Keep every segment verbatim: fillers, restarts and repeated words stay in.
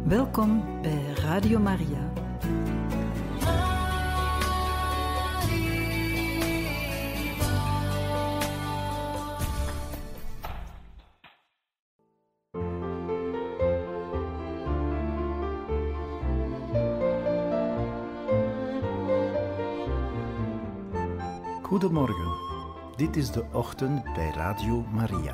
Welkom bij Radio Maria. Goedemorgen, dit is de ochtend bij Radio Maria.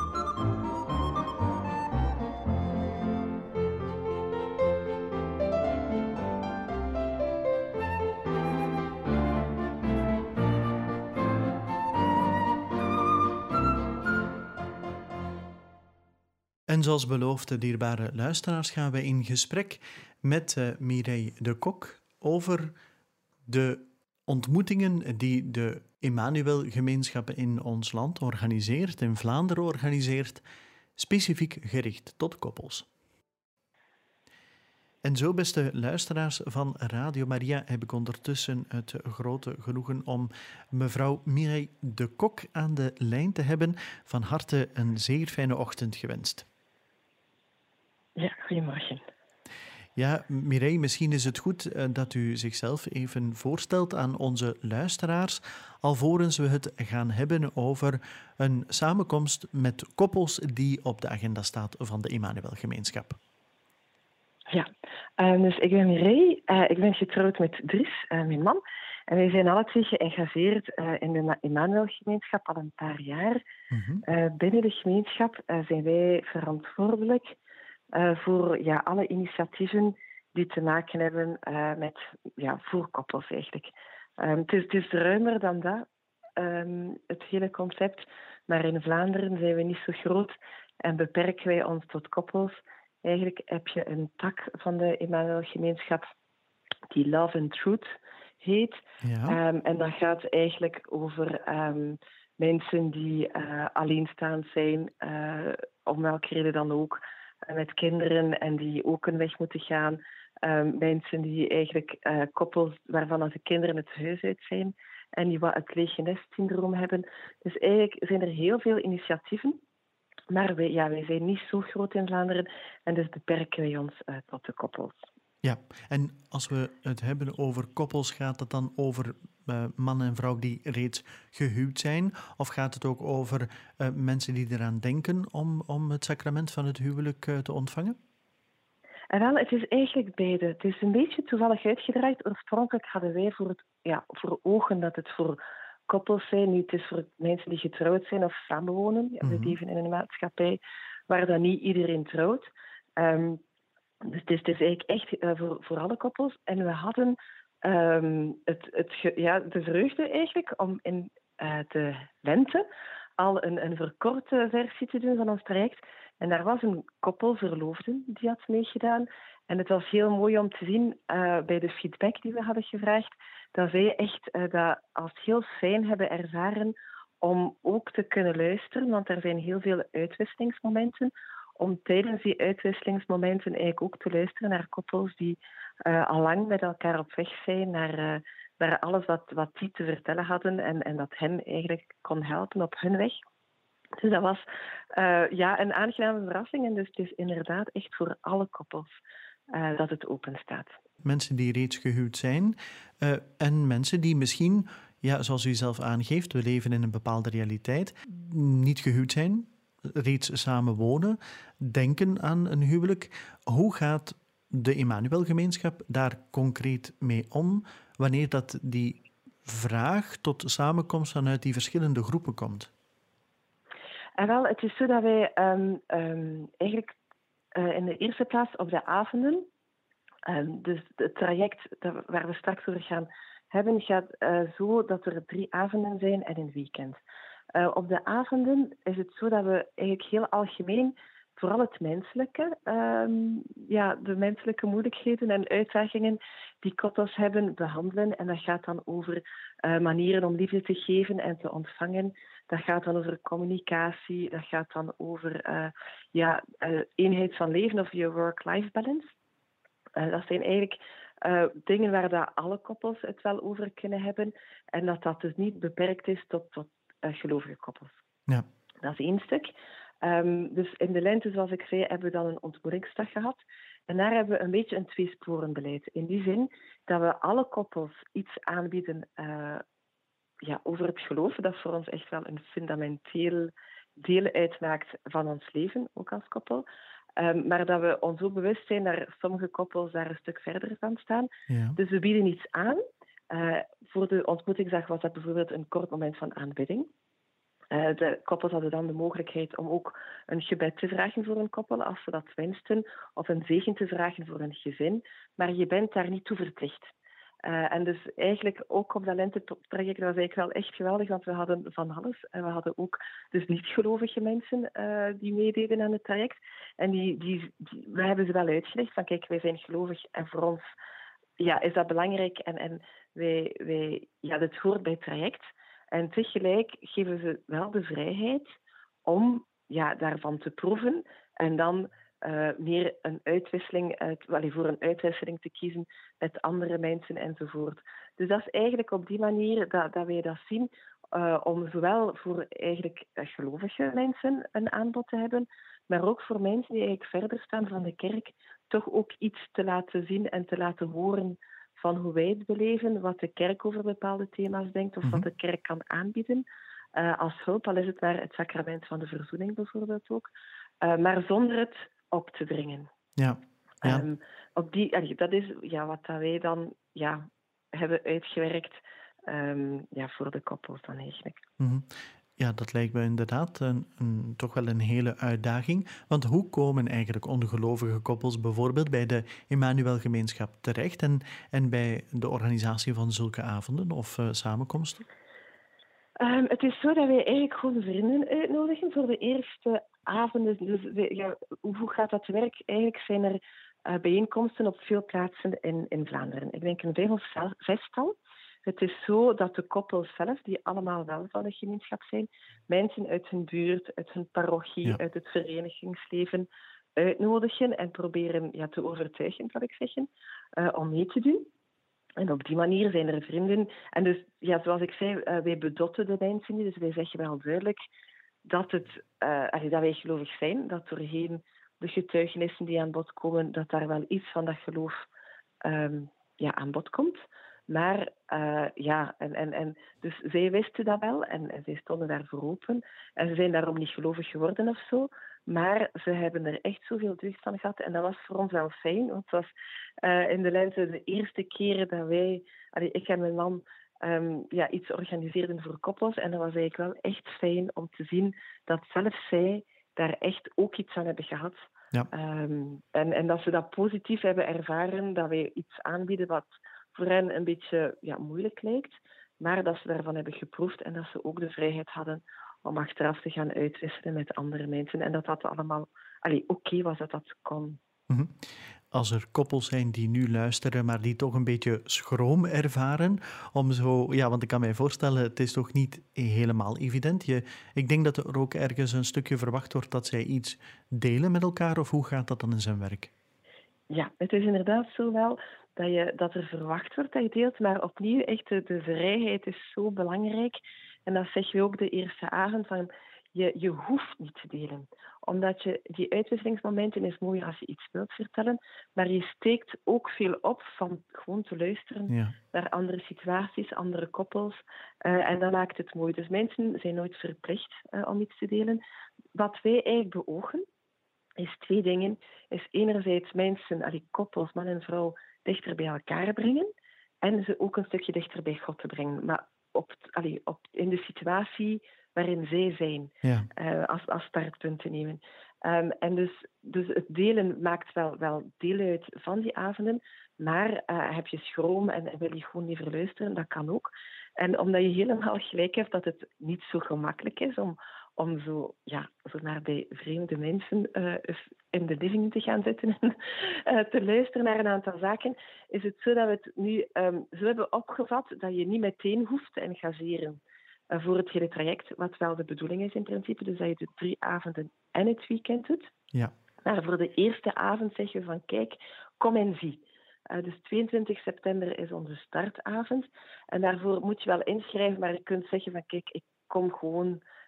En zoals beloofd, dierbare luisteraars, gaan we in gesprek met uh, Mireille de Kok over de ontmoetingen die de Emmanuel-gemeenschap in ons land organiseert, in Vlaanderen organiseert, specifiek gericht tot koppels. En zo, beste luisteraars van Radio Maria, heb ik ondertussen het grote genoegen om mevrouw Mireille de Kok aan de lijn te hebben. Van harte een zeer fijne ochtend gewenst. Ja, goedemorgen. Ja, Mireille, misschien is het goed uh, dat u zichzelf even voorstelt aan onze luisteraars, alvorens we het gaan hebben over een samenkomst met koppels die op de agenda staat van de Emmanuel-gemeenschap. Ja, uh, dus ik ben Mireille, uh, ik ben getrouwd met Dries, uh, mijn man. En wij zijn alle twee geëngageerd uh, in de Emmanuel-gemeenschap al een paar jaar. Mm-hmm. Uh, binnen de gemeenschap uh, zijn wij verantwoordelijk Uh, voor ja, alle initiatieven die te maken hebben uh, met ja, voor koppels eigenlijk. Um, het, is, het is ruimer dan dat, um, het hele concept. Maar in Vlaanderen zijn we niet zo groot en beperken wij ons tot koppels. Eigenlijk heb je een tak van de Emmanuel-gemeenschap die Love and Truth heet. Ja. Um, en dat gaat eigenlijk over um, mensen die uh, alleenstaand zijn, uh, om welke reden dan ook, met kinderen en die ook een weg moeten gaan. Um, mensen die eigenlijk uh, koppels waarvan als de kinderen het huis uit zijn en die wat het lege nest-syndroom hebben. Dus eigenlijk zijn er heel veel initiatieven, maar wij, ja, wij zijn niet zo groot in Vlaanderen en dus beperken wij ons uh, tot de koppels. Ja, en als we het hebben over koppels, gaat het dan over uh, man en vrouw die reeds gehuwd zijn? Of gaat het ook over uh, mensen die eraan denken om, om het sacrament van het huwelijk uh, te ontvangen? En wel, het is eigenlijk beide. Het is een beetje toevallig uitgedraaid. Oorspronkelijk hadden wij voor, het, ja, voor ogen dat het voor koppels zijn. Nu, het is voor mensen die getrouwd zijn of samenwonen. Ja, we leven in een maatschappij waar dan niet iedereen trouwt. Um, Dus het is, het is eigenlijk echt uh, voor, voor alle koppels. En we hadden um, het, het, ja, de vreugde eigenlijk om in uh, de lente al een, een verkorte versie te doen van ons traject. En daar was een koppel verloofden die had meegedaan. En het was heel mooi om te zien uh, bij de feedback die we hadden gevraagd, dat zij echt uh, dat als heel fijn hebben ervaren om ook te kunnen luisteren. Want er zijn heel veel uitwisselingsmomenten. Om tijdens die uitwisselingsmomenten eigenlijk ook te luisteren naar koppels die uh, al lang met elkaar op weg zijn, naar, uh, naar alles wat, wat die te vertellen hadden en, en dat hen eigenlijk kon helpen op hun weg. Dus dat was uh, ja, een aangename verrassing en dus het is inderdaad echt voor alle koppels uh, dat het open staat. Mensen die reeds gehuwd zijn uh, en mensen die misschien, ja, zoals u zelf aangeeft, we leven in een bepaalde realiteit, niet gehuwd zijn, reeds samen wonen, denken aan een huwelijk. Hoe gaat de Emmanuel-gemeenschap daar concreet mee om wanneer dat die vraag tot samenkomst vanuit die verschillende groepen komt? En wel, het is zo dat wij um, um, eigenlijk uh, in de eerste plaats op de avonden, um, dus het traject dat, waar we straks over gaan hebben, gaat uh, zo dat er drie avonden zijn en een weekend. Uh, op de avonden is het zo dat we eigenlijk heel algemeen vooral het menselijke, um, ja, de menselijke moeilijkheden en uitdagingen die koppels hebben behandelen. En dat gaat dan over uh, manieren om liefde te geven en te ontvangen. Dat gaat dan over communicatie. Dat gaat dan over uh, ja, uh, eenheid van leven of je work-life balance. Uh, dat zijn eigenlijk uh, dingen waar dat alle koppels het wel over kunnen hebben. En dat dat dus niet beperkt is tot, tot uh, gelovige koppels. Ja. Dat is één stuk. Um, dus in de lente, zoals ik zei, hebben we dan een ontmoetingsdag gehad. En daar hebben we een beetje een tweesporenbeleid. In die zin dat we alle koppels iets aanbieden uh, ja, over het geloof, dat voor ons echt wel een fundamenteel deel uitmaakt van ons leven, ook als koppel. Um, maar dat we ons ook bewust zijn dat sommige koppels daar een stuk verder van staan. Ja. Dus we bieden iets aan. Uh, voor de ontmoetingsdag was dat bijvoorbeeld een kort moment van aanbidding. Uh, de koppels hadden dan de mogelijkheid om ook een gebed te vragen voor een koppel, als ze dat wensten, of een zegen te vragen voor een gezin. Maar je bent daar niet toe verplicht. Uh, en dus eigenlijk ook op dat lentetraject, dat was eigenlijk wel echt geweldig, want we hadden van alles. En we hadden ook dus niet-gelovige mensen uh, die meededen aan het traject. En die, die, die, we hebben ze wel uitgelegd van kijk, wij zijn gelovig en voor ons ja, is dat belangrijk en, en wij, wij, ja, dat hoort bij het traject. En tegelijk geven ze wel de vrijheid om ja, daarvan te proeven en dan uh, meer een uitwisseling, uit, well, voor een uitwisseling te kiezen met andere mensen enzovoort. Dus dat is eigenlijk op die manier dat, dat wij dat zien, uh, om zowel voor eigenlijk gelovige mensen een aanbod te hebben, maar ook voor mensen die eigenlijk verder staan van de kerk, toch ook iets te laten zien en te laten horen van hoe wij het beleven, wat de kerk over bepaalde thema's denkt of mm-hmm. wat de kerk kan aanbieden. Uh, als hulp, al is het maar het sacrament van de verzoening bijvoorbeeld ook. Uh, maar zonder het op te dringen. Ja. Ja. Um, op die, dat is ja, wat dat wij dan ja, hebben uitgewerkt um, ja, voor de koppels dan eigenlijk. Mm-hmm. Ja, dat lijkt me inderdaad een, een, toch wel een hele uitdaging. Want hoe komen eigenlijk ongelovige koppels bijvoorbeeld bij de Emmanuel-gemeenschap terecht en, en bij de organisatie van zulke avonden of uh, samenkomsten? Um, het is zo dat wij eigenlijk gewoon vrienden uitnodigen voor de eerste avonden. Dus we, ja, hoe gaat dat werk? Eigenlijk zijn er uh, bijeenkomsten op veel plaatsen in, in Vlaanderen. Ik denk een vijf of zestal. Het is zo dat de koppels zelf, die allemaal wel van de gemeenschap zijn, mensen uit hun buurt, uit hun parochie, ja. uit het verenigingsleven uitnodigen en proberen ja, te overtuigen, zal ik zeggen, uh, om mee te doen. En op die manier zijn er vrienden. En dus, ja, zoals ik zei, uh, wij bedotten de mensen niet. Dus wij zeggen wel duidelijk dat, het, uh, dat wij gelovig zijn, dat doorheen de getuigenissen die aan bod komen, dat daar wel iets van dat geloof um, ja, aan bod komt. Maar uh, ja, en, en, en dus zij wisten dat wel en, en zij stonden daarvoor open. En ze zijn daarom niet gelovig geworden of zo. Maar ze hebben er echt zoveel deugd van gehad. En dat was voor ons wel fijn. Want het was uh, in de lente de eerste keren dat wij, allee, ik en mijn man, um, ja, iets organiseerden voor koppels. En dat was eigenlijk wel echt fijn om te zien dat zelfs zij daar echt ook iets aan hebben gehad. Ja. Um, en, en dat ze dat positief hebben ervaren, dat wij iets aanbieden wat voor hen een beetje ja, moeilijk lijkt, maar dat ze daarvan hebben geproefd en dat ze ook de vrijheid hadden om achteraf te gaan uitwisselen met andere mensen. En dat dat allemaal oké okay was, dat dat kon. Mm-hmm. Als er koppels zijn die nu luisteren, maar die toch een beetje schroom ervaren, om zo, ja, want ik kan mij voorstellen, het is toch niet helemaal evident. Je, ik denk dat er ook ergens een stukje verwacht wordt dat zij iets delen met elkaar, of hoe gaat dat dan in zijn werk? Ja, het is inderdaad zo wel dat, je, dat er verwacht wordt dat je deelt, maar opnieuw, echt de, de vrijheid is zo belangrijk. En dat zeg je ook de eerste avond, van je, je hoeft niet te delen. Omdat je, die uitwisselingsmomenten is mooi als je iets wilt vertellen, maar je steekt ook veel op van gewoon te luisteren ja. naar andere situaties, andere koppels. Uh, en dat maakt het mooi. Dus mensen zijn nooit verplicht uh, om iets te delen. Wat wij eigenlijk beogen, is twee dingen. Is enerzijds mensen, allee, koppels, man en vrouw, dichter bij elkaar brengen en ze ook een stukje dichter bij God te brengen. Maar op, allee, op, in de situatie waarin zij zijn, ja. uh, als, als startpunt te nemen. Um, en dus, dus het delen maakt wel, wel deel uit van die avonden, maar uh, heb je schroom en, en wil je gewoon liever luisteren, dat kan ook. En omdat je helemaal gelijk hebt dat het niet zo gemakkelijk is om, om zo, ja, zo naar bij vreemde mensen uh, in de living te gaan zitten en uh, te luisteren naar een aantal zaken, is het zo dat we het nu um, zo hebben opgevat dat je niet meteen hoeft te engageren uh, voor het hele traject, wat wel de bedoeling is in principe, dus dat je de drie avonden en het weekend doet. Ja. Maar voor de eerste avond zeggen we van kijk, kom en zie. Uh, dus tweeëntwintig september is onze startavond. En daarvoor moet je wel inschrijven, maar je kunt zeggen van kijk, ik kom gewoon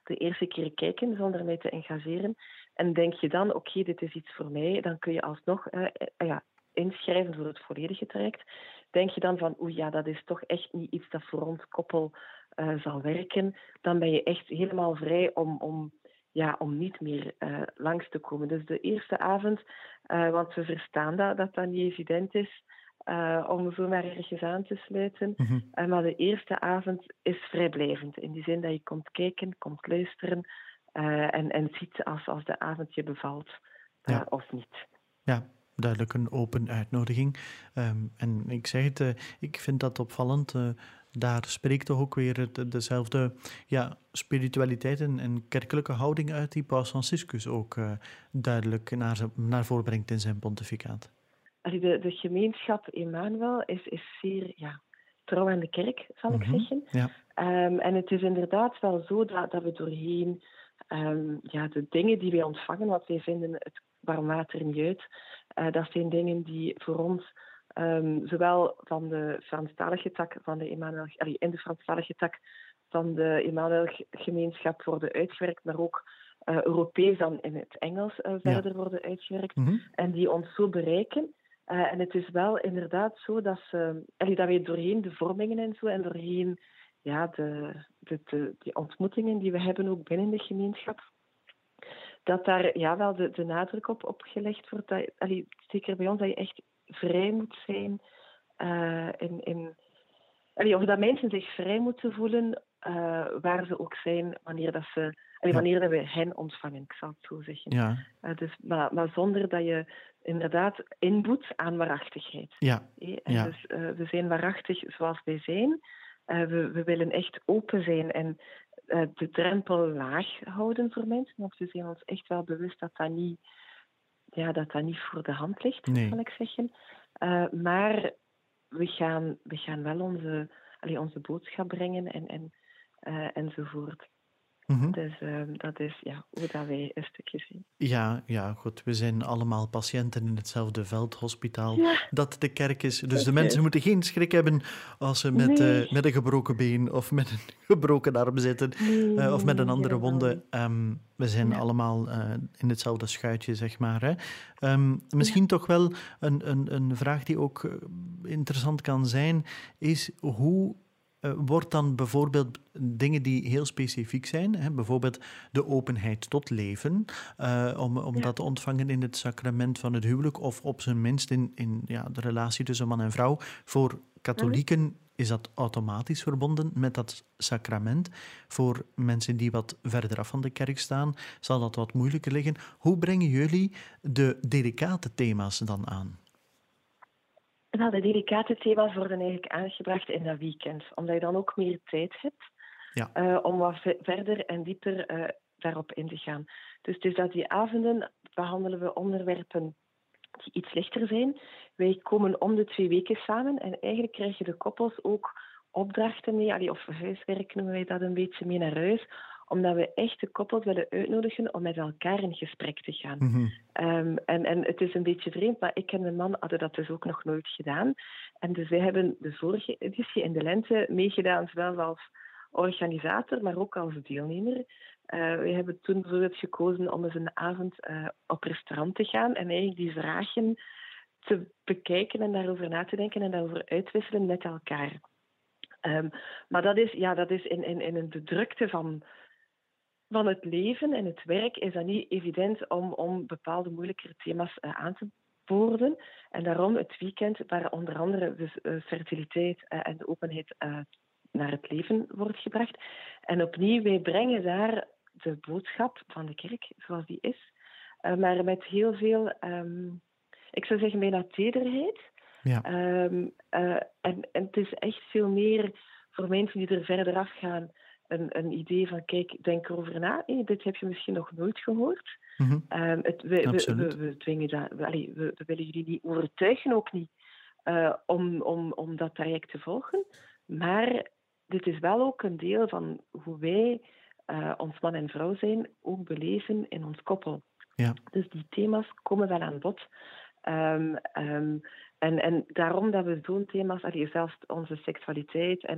de eerste keer kijken zonder mij te engageren. En denk je dan, oké, okay, dit is iets voor mij, dan kun je alsnog uh, uh, ja, inschrijven voor het volledige traject. Denk je dan van, oeh ja, dat is toch echt niet iets dat voor ons koppel uh, zal werken, dan ben je echt helemaal vrij om, om, ja, om niet meer uh, langs te komen. Dus de eerste avond, uh, want we verstaan dat, dat dat niet evident is, Uh, om zomaar ergens aan te sluiten. Mm-hmm. Uh, maar de eerste avond is vrijblijvend. In die zin dat je komt kijken, komt luisteren uh, en, en ziet als, als de avond je bevalt uh, ja. of niet. Ja, duidelijk een open uitnodiging. Um, en ik zeg het, uh, ik vind dat opvallend. Uh, daar spreekt toch ook weer de, dezelfde ja, spiritualiteit en, en kerkelijke houding uit die Paus Franciscus ook uh, duidelijk naar, naar voren brengt in zijn pontificaat. De, de gemeenschap Emmanuel is, is zeer ja, trouw aan de kerk, zal ik mm-hmm. zeggen. Ja. Um, en het is inderdaad wel zo dat, dat we doorheen um, ja, de dingen die wij ontvangen, want wij vinden het warm water niet uit, uh, dat zijn dingen die voor ons, um, zowel van de Franstalige tak van de Emmanuel, allee, in de Franstalige tak van de Emmanuel-gemeenschap worden uitgewerkt, maar ook uh, Europees dan in het Engels uh, verder ja. worden uitgewerkt. Mm-hmm. En die ons zo bereiken. Uh, en het is wel inderdaad zo dat, ze, allee, dat wij doorheen de vormingen en zo en doorheen ja, de, de, de, die ontmoetingen die we hebben ook binnen de gemeenschap, dat daar ja, wel de, de nadruk op, op gelegd wordt. Dat, allee, zeker bij ons dat je echt vrij moet zijn. Uh, in, in, allee, of dat mensen zich vrij moeten voelen uh, waar ze ook zijn wanneer dat ze... Allee, ja. wanneer dat we hen ontvangen, ik zal het zo zeggen. Ja. Uh, dus, maar, maar zonder dat je inderdaad inboet aan waarachtigheid. Ja. Eh? En ja. dus uh, we zijn waarachtig zoals wij zijn. Uh, we, we willen echt open zijn en uh, de drempel laag houden voor mensen. Want we zijn ons echt wel bewust dat dat niet, ja, dat dat niet voor de hand ligt, nee. zal ik zeggen. Uh, maar we gaan, we gaan wel onze, allee, onze boodschap brengen en, en, uh, enzovoort. Mm-hmm. Dus uh, dat is ja, hoe dat wij een stukje zien. Ja, ja, goed. We zijn allemaal patiënten in hetzelfde veldhospitaal Ja. dat de kerk is. Dus de Okay. mensen moeten geen schrik hebben als ze met, nee. uh, met een gebroken been of met een gebroken arm zitten nee, uh, of met een nee, andere wonde. Um, we zijn ja. allemaal uh, in hetzelfde schuitje, zeg maar. Hè. Um, misschien ja. toch wel een, een, een vraag die ook uh, interessant kan zijn, is hoe... Uh, wordt dan bijvoorbeeld dingen die heel specifiek zijn, hè, bijvoorbeeld de openheid tot leven, uh, om, om ja. dat te ontvangen in het sacrament van het huwelijk of op zijn minst in, in ja, de relatie tussen man en vrouw. Voor katholieken mm-hmm. is dat automatisch verbonden met dat sacrament. Voor mensen die wat verder af van de kerk staan, zal dat wat moeilijker liggen. Hoe brengen jullie de delicate thema's dan aan? Wel, de delicate thema's worden eigenlijk aangebracht in dat weekend, omdat je dan ook meer tijd hebt ja. uh, om wat v- verder en dieper uh, daarop in te gaan. Dus het is dat die avonden behandelen we onderwerpen die iets lichter zijn. Wij komen om de twee weken samen en eigenlijk krijgen de koppels ook opdrachten mee, allee, of huiswerk noemen wij dat een beetje, mee naar huis, omdat we echt de koppels willen uitnodigen om met elkaar in gesprek te gaan. Mm-hmm. Um, en, en het is een beetje vreemd, maar ik en mijn man hadden dat dus ook nog nooit gedaan. En dus wij hebben de vorige editie in de lente meegedaan, zowel als organisator, maar ook als deelnemer. Uh, we hebben toen bijvoorbeeld gekozen om eens een avond uh, op restaurant te gaan en eigenlijk die vragen te bekijken en daarover na te denken en daarover uitwisselen met elkaar. Um, maar dat is, ja, dat is in, in, in de drukte van... van het leven en het werk is dat niet evident om, om bepaalde moeilijkere thema's uh, aan te boorden. En daarom het weekend, waar onder andere dus, uh, fertiliteit uh, en de openheid uh, naar het leven wordt gebracht. En opnieuw, wij brengen daar de boodschap van de kerk, zoals die is, uh, maar met heel veel, um, ik zou zeggen bijna tederheid. Ja. Um, uh, en, en het is echt veel meer voor mensen die er verder afgaan, Een, een idee van, kijk, denk erover na. Hey, dit heb je misschien nog nooit gehoord. Mm-hmm. Um, het, we, we, we, we, dwingen dat, we, allee, we, we willen jullie niet overtuigen, ook niet, uh, om, om, om dat traject te volgen. Maar dit is wel ook een deel van hoe wij, uh, ons man en vrouw zijn, ook beleven in ons koppel. Ja. Dus die thema's komen wel aan bod. Um, um, en, en daarom dat we zo'n thema's, allee, zelfs onze seksualiteit en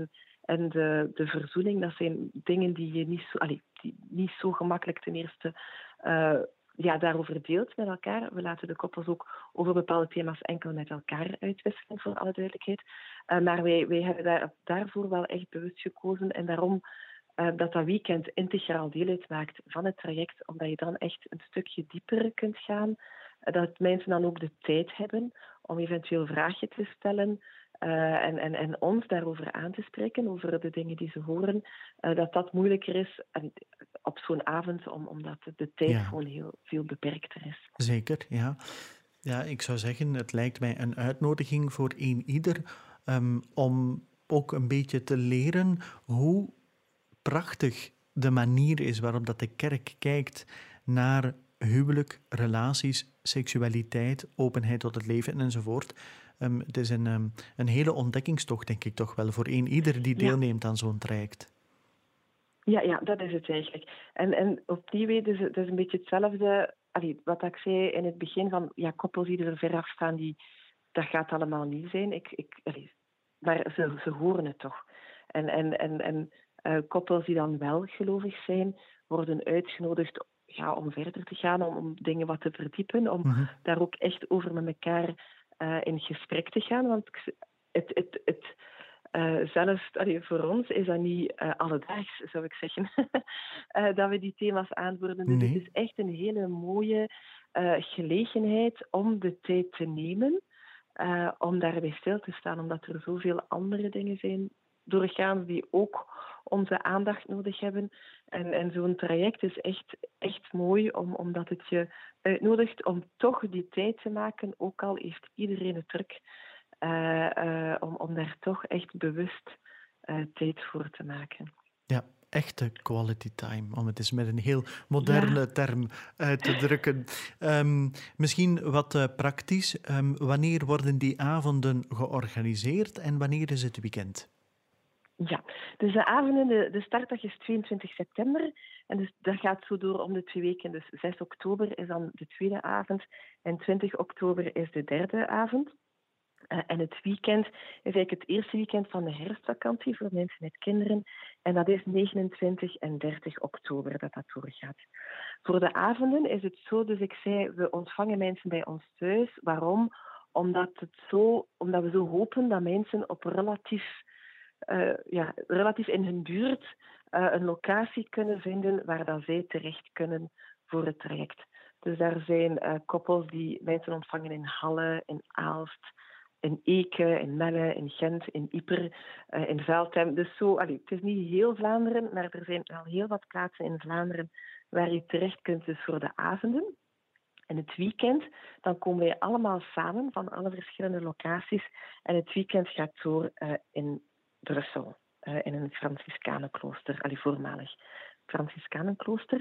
en de, de verzoening, dat zijn dingen die je niet zo, allee, die niet zo gemakkelijk ten eerste uh, ja, daarover deelt met elkaar. We laten de koppels ook over bepaalde thema's enkel met elkaar uitwisselen, voor alle duidelijkheid. Uh, maar wij, wij hebben daar, daarvoor wel echt bewust gekozen en daarom uh, dat dat weekend integraal deel uitmaakt van het traject, omdat je dan echt een stukje dieper kunt gaan. Dat mensen dan ook de tijd hebben om eventueel vragen te stellen uh, en, en, en ons daarover aan te spreken, over de dingen die ze horen. Uh, dat dat moeilijker is en op zo'n avond, om, omdat de tijd ja. gewoon heel veel beperkter is. Zeker, ja. Ja, ik zou zeggen, het lijkt mij een uitnodiging voor een ieder um, om ook een beetje te leren hoe prachtig de manier is waarop dat de kerk kijkt naar huwelijk, relaties, seksualiteit, openheid tot het leven enzovoort. Um, het is een, um, een hele ontdekkingstocht, denk ik toch wel, voor een ieder die deelneemt ja. aan zo'n traject. Ja, ja, dat is het eigenlijk. En, en opnieuw, het is, het is een beetje hetzelfde. Allee, wat ik zei in het begin van ja, koppels die er ver af staan, die, dat gaat allemaal niet zijn. Ik, ik, allee, maar ze, ze horen het toch. En, en, en, en uh, koppels die dan wel gelovig zijn, worden uitgenodigd ja, om verder te gaan, om, om dingen wat te verdiepen, om mm-hmm. daar ook echt over met elkaar uh, in gesprek te gaan. Want het, het, het, uh, zelfs allee, voor ons is dat niet uh, alledaags, zou ik zeggen, uh, dat we die thema's aanvoeren. Dus nee. Het is echt een hele mooie uh, gelegenheid om de tijd te nemen, uh, om daarbij stil te staan, omdat er zoveel andere dingen zijn doorgaans die ook onze aandacht nodig hebben. En, en zo'n traject is echt, echt mooi, om, omdat het je uitnodigt om toch die tijd te maken, ook al heeft iedereen het druk, uh, uh, om, om daar toch echt bewust uh, tijd voor te maken. Ja, echte quality time, om het eens met een heel moderne ja. term uit te drukken. Um, misschien wat uh, praktisch. Um, wanneer worden die avonden georganiseerd en wanneer is het weekend? Ja, dus de avonden, de, de startdag is tweeëntwintig september en dus dat gaat zo door om de twee weken. Dus zes oktober is dan de tweede avond en twintig oktober is de derde avond. Uh, en het weekend is eigenlijk het eerste weekend van de herfstvakantie voor mensen met kinderen. En dat is negenentwintig en dertig oktober dat dat doorgaat. Voor de avonden is het zo, dus ik zei, we ontvangen mensen bij ons thuis. Waarom? Omdat, het zo, omdat we zo hopen dat mensen op relatief... Uh, ja, relatief in hun buurt uh, een locatie kunnen vinden waar dat zij terecht kunnen voor het traject. Dus daar zijn uh, koppels die mensen ontvangen in Halle, in Aalst, in Eke, in Melle, in Gent, in Ieper, uh, in Veldhem. Dus zo, allee, het is niet heel Vlaanderen, maar er zijn wel heel wat plaatsen in Vlaanderen waar je terecht kunt dus voor de avonden. En het weekend, dan komen wij allemaal samen van alle verschillende locaties. En het weekend gaat door uh, in Brussel, uh, in een Franciscanenklooster, allee, voormalig Franciscanenklooster.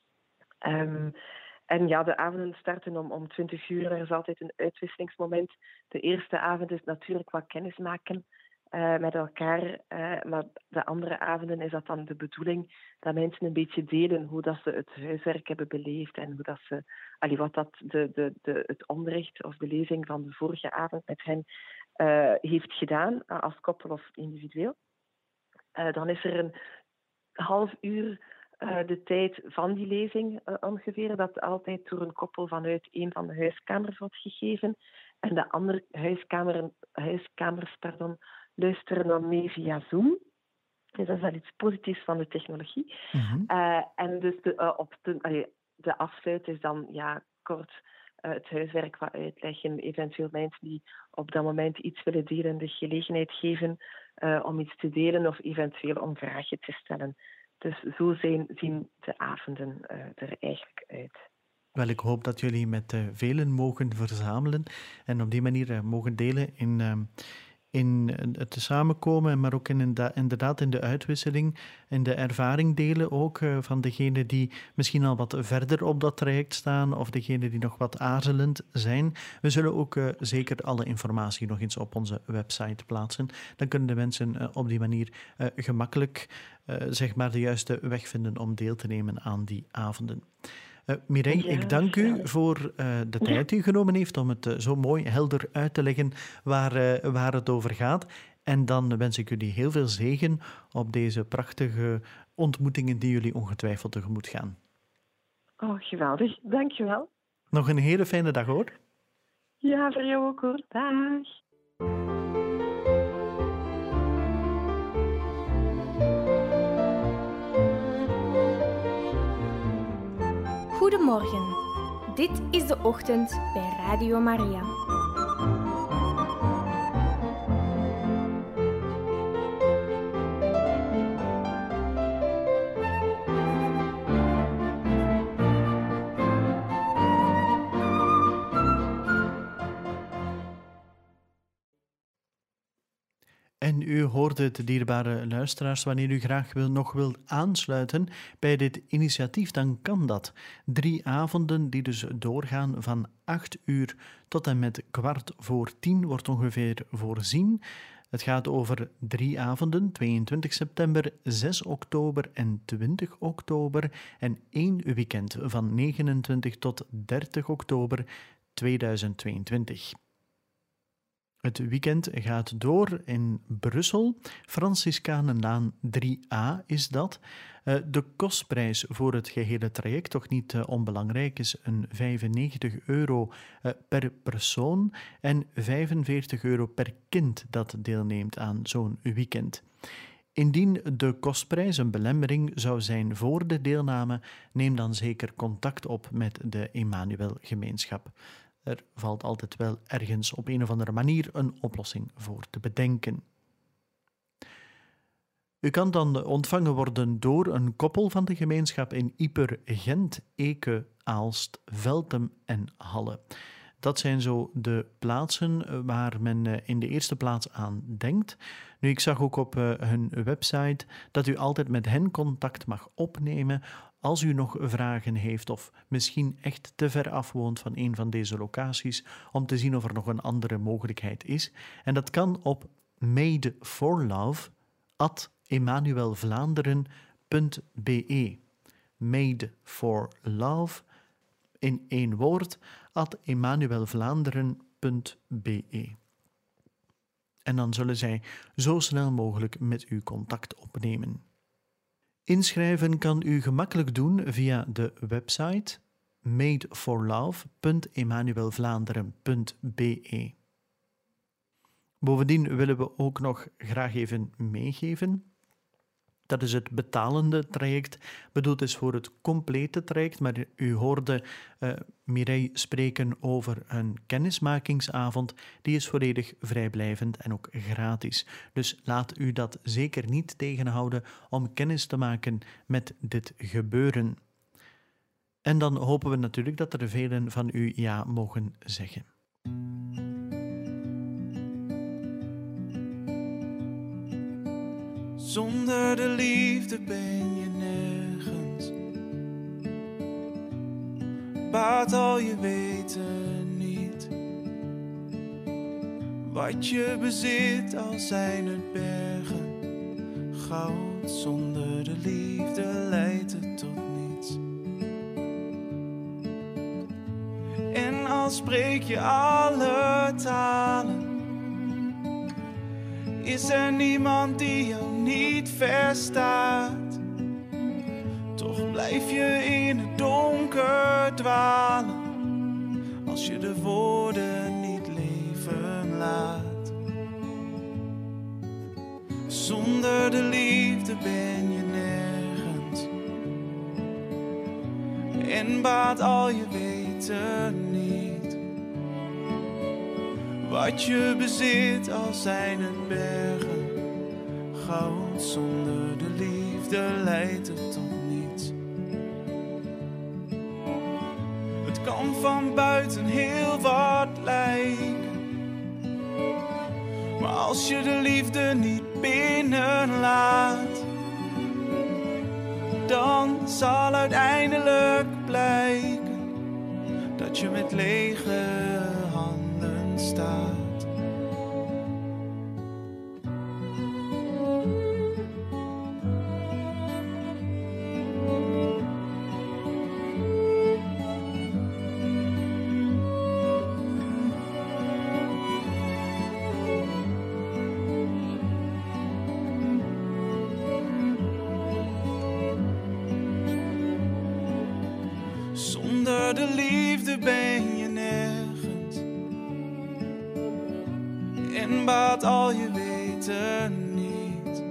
Um, en ja, de avonden starten om, om twintig uur. Er is altijd een uitwisselingsmoment. De eerste avond is natuurlijk wat kennismaken uh, met elkaar. Uh, maar de andere avonden is dat dan de bedoeling dat mensen een beetje delen hoe dat ze het huiswerk hebben beleefd en hoe dat ze, allee, wat dat de, de, de, het onderricht of de lezing van de vorige avond met hen Uh, heeft gedaan, uh, als koppel of individueel. Uh, dan is er een half uur uh, de tijd van die lezing uh, ongeveer, dat altijd door een koppel vanuit een van de huiskamers wordt gegeven. En de andere huiskamer, huiskamers pardon, luisteren dan mee via Zoom. Dus dat is wel iets positiefs van de technologie. Mm-hmm. Uh, en dus de, uh, op de, uh, de afsluit is dan ja, kort... Uh, het huiswerk wat uitleggen, eventueel mensen die op dat moment iets willen delen, de gelegenheid geven uh, om iets te delen of eventueel om vragen te stellen. Dus zo zijn, zien de avonden uh, er eigenlijk uit. Wel, ik hoop dat jullie met uh, velen mogen verzamelen en op die manier uh, mogen delen in... Uh, in het samenkomen, maar ook in, inderdaad in de uitwisseling, in de ervaring delen ook uh, van degenen die misschien al wat verder op dat traject staan of degenen die nog wat aarzelend zijn. We zullen ook uh, zeker alle informatie nog eens op onze website plaatsen. Dan kunnen de mensen uh, op die manier uh, gemakkelijk uh, zeg maar de juiste weg vinden om deel te nemen aan die avonden. Uh, Mireille, ja, ik dank u voor uh, de tijd die u genomen heeft om het uh, zo mooi helder uit te leggen waar, uh, waar het over gaat. En dan wens ik jullie heel veel zegen op deze prachtige ontmoetingen die jullie ongetwijfeld tegemoet gaan. Oh, geweldig. Dankjewel. Nog een hele fijne dag, hoor. Ja, voor jou ook, hoor. Dag. Goedemorgen. Dit is de ochtend bij Radio Maria. En u hoorde het, dierbare luisteraars, wanneer u graag wil, nog wilt aansluiten bij dit initiatief, dan kan dat. Drie avonden die dus doorgaan van acht uur tot en met kwart voor tien wordt ongeveer voorzien. Het gaat over drie avonden, tweeëntwintig september, zes oktober en twintig oktober en één weekend van negenentwintig tot dertig oktober tweeduizend tweeëntwintig. Het weekend gaat door in Brussel. Franciscanenlaan drie A is dat. De kostprijs voor het gehele traject, toch niet onbelangrijk, is een vijfennegentig euro per persoon en vijfenveertig euro per kind dat deelneemt aan zo'n weekend. Indien de kostprijs een belemmering zou zijn voor de deelname, neem dan zeker contact op met de Emmanuel-gemeenschap. Er valt altijd wel ergens op een of andere manier een oplossing voor te bedenken. U kan dan ontvangen worden door een koppel van de gemeenschap in Ieper, Gent, Eke, Aalst, Veltem en Halle. Dat zijn zo de plaatsen waar men in de eerste plaats aan denkt. Nu, ik zag ook op hun website dat u altijd met hen contact mag opnemen als u nog vragen heeft of misschien echt te ver af woont van een van deze locaties, om te zien of er nog een andere mogelijkheid is. En dat kan op made for love at emmanuelvlaanderen punt be. Made for love in één woord at emmanuelvlaanderen punt be. En dan zullen zij zo snel mogelijk met u contact opnemen. Inschrijven kan u gemakkelijk doen via de website made for love punt emmanuelvlaanderen punt be. Bovendien willen we ook nog graag even meegeven. Dat is het betalende traject, bedoeld is voor het complete traject, maar u hoorde uh, Mireille spreken over een kennismakingsavond. Die is volledig vrijblijvend en ook gratis. Dus laat u dat zeker niet tegenhouden om kennis te maken met dit gebeuren. En dan hopen we natuurlijk dat er velen van u ja mogen zeggen. Zonder de liefde ben je nergens. Baat al je weten niet. Wat je bezit, al zijn het bergen. Goud zonder de liefde leidt het tot niets. En al spreek je alle talen, is er niemand die jou niet verstaat. Toch blijf je in het donker dwalen, als je de woorden niet leven laat. Zonder de liefde ben je nergens. En baat al je weten niet. Wat je bezit, al zijn het bergen. Goud zonder de liefde leidt het tot niets. Het kan van buiten heel wat lijken, maar als je de liefde niet binnenlaat, dan zal uiteindelijk blijken dat je met lege handen staat. Zonder de liefde ben je nergens. En baat al je weten niet.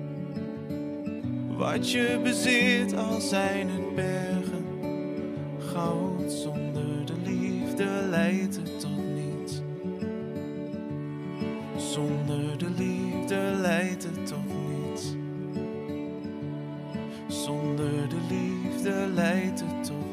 Wat je bezit, al zijn het bergen. Goud zonder de liefde leidt het tot niets. Zonder de liefde leidt het tot niets. Zonder de liefde leidt het tot